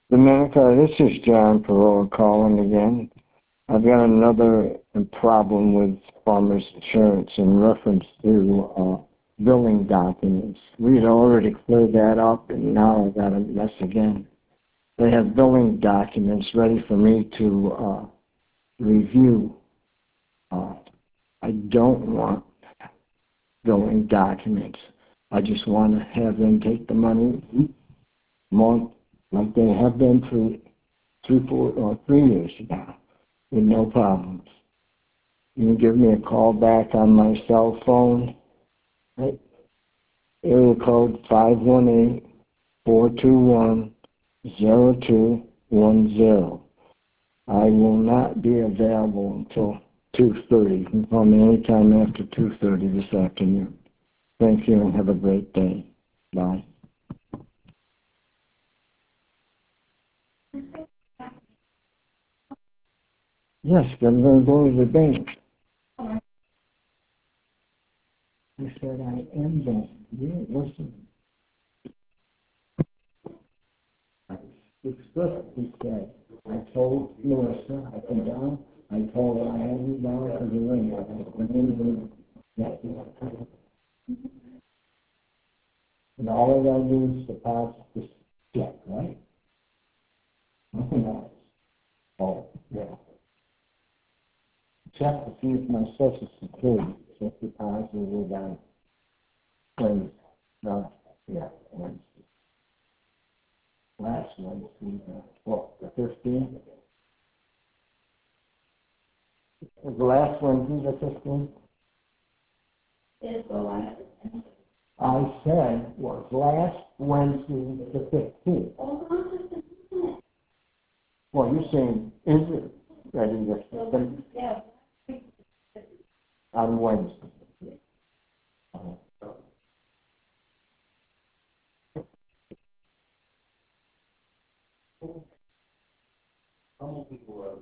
Domenica, this is John Perola calling again. I've got another problem with farmers insurance in reference to billing documents. We'd already cleared that up, and now I've got a mess again. They have billing documents ready for me to review. I don't want billing documents. I just want to have them take the money each month like they have been for 3 years now with no problems. You can give me a call back on my cell phone, right? Area code 518-421-0210. I will not be available until 2:30. You can call me anytime after 2:30 this afternoon. Thank you and have a great day. Bye. Yes, I'm going to go to the bank. He said, I am bank. You listen. Explicitly said, I told Melissa, I come down, I told her I had you down for the ring. And all I gotta do is deposit this check, right? Nothing else. Oh, yeah. Check to see if my social security is deposited on Wednesday. No, yeah, Wednesday. Last Wednesday, what, the 15th? The last Wednesday, the 15th? Is the last. I said was last Wednesday, the 15th. Well, you're saying, is it ready this Wednesday? Yeah. On Wednesday. How many people are